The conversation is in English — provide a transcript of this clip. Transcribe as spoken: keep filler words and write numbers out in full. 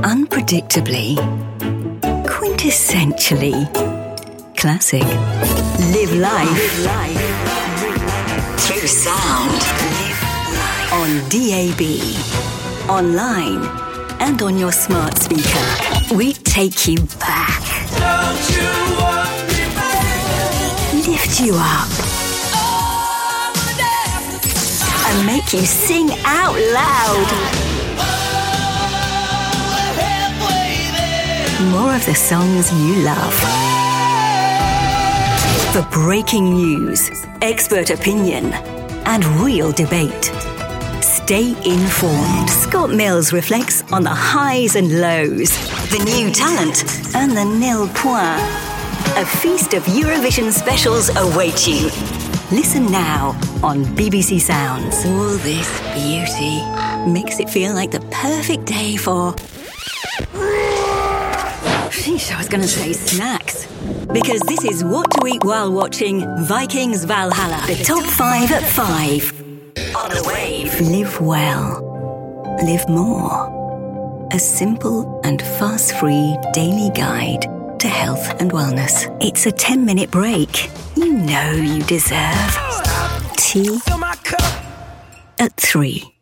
Unpredictably, quintessentially classic. Live life, live life. Through sound. Live life. On D A B, online, and on your smart speaker. We take you back. Don't you want me back? Lift you up. And make you sing out loud. More of the songs you love. For breaking news, expert opinion, and real debate. Stay informed. Scott Mills reflects on the highs and lows, the new talent, and the nil point. A feast of Eurovision specials await you. Listen now on B B C Sounds. All this beauty makes it feel like the perfect day for... Sheesh, I was going to say snacks. Because this is what to eat while watching Vikings Valhalla. The top five at five. On the wave. Live well. Live more. A simple and fuss-free daily guide to health and wellness. It's a ten-minute break. You know you deserve tea at three.